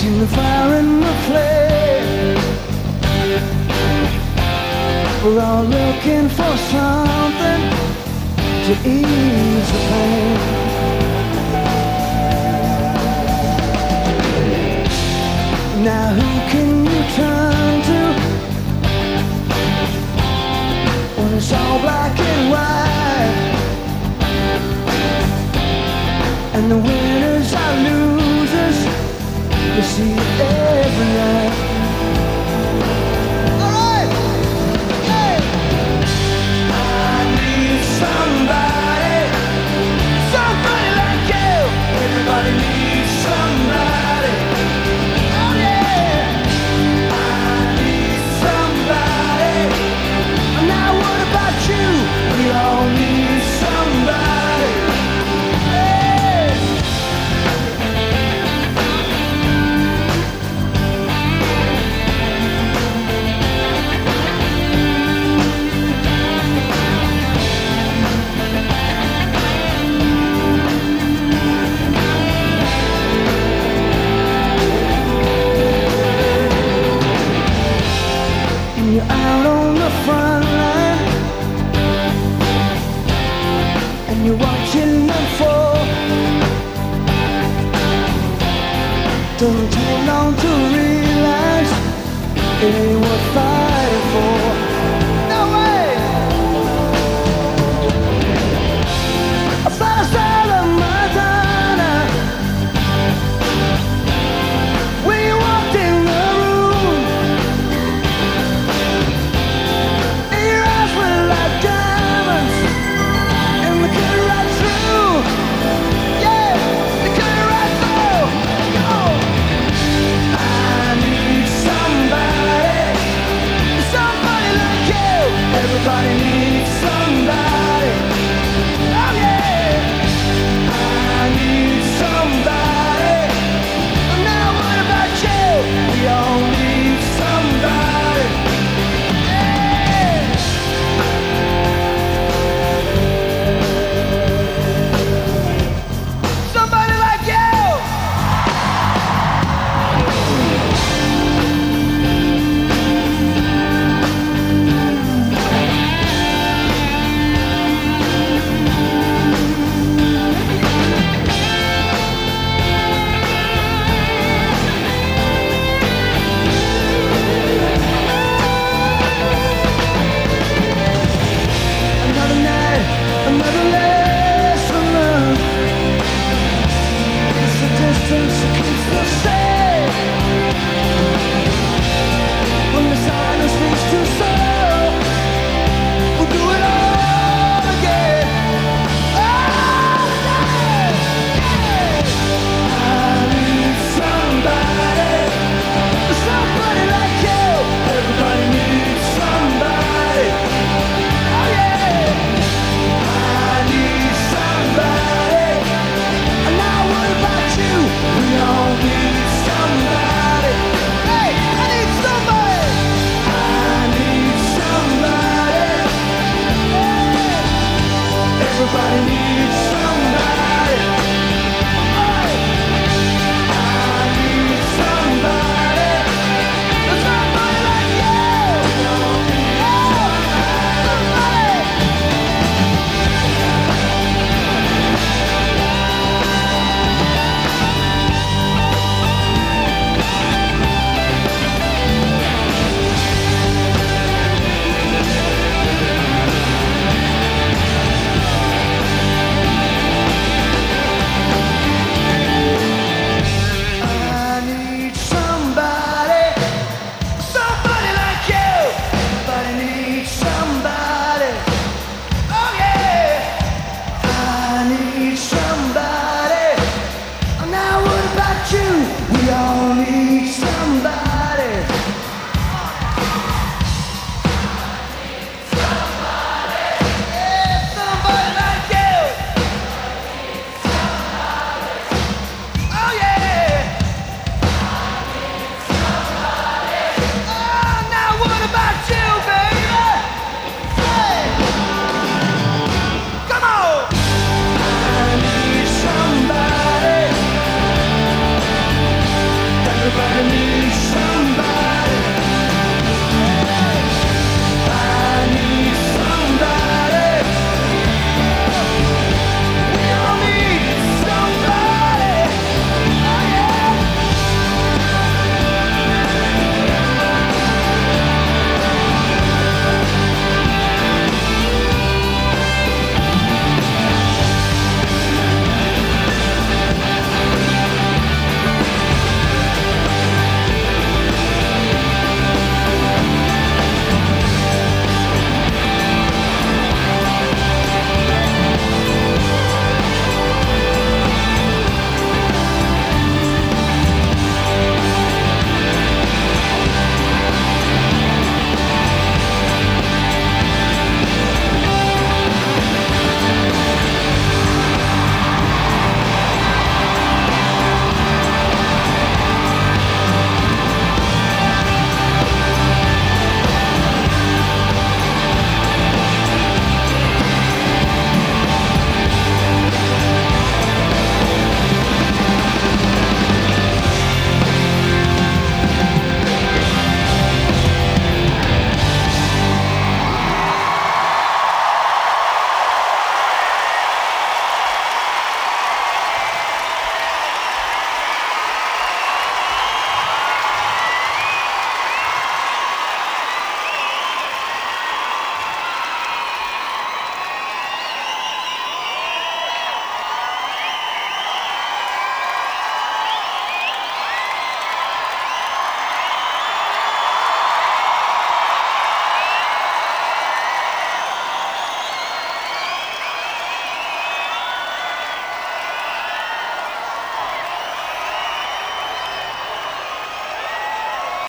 Between the fire and the flame, we're all looking for something to ease the pain. Now who can you turn to when it's all black and white, and the winners are losers? You see it every night. Alright! Hey! I need somebody, somebody like you. Everybody needs somebody. Oh yeah! I need somebody. Now what about you? We all need somebody. You're out on the front line, and you're watching them fall. Doesn't take long to realize it ain't worth fighting for. No way! I fast out of Madonna when you walked in the room. Your eyes were like diamonds, and they cut right through. Yeah, they cut right through. Go! I need somebody, Everybody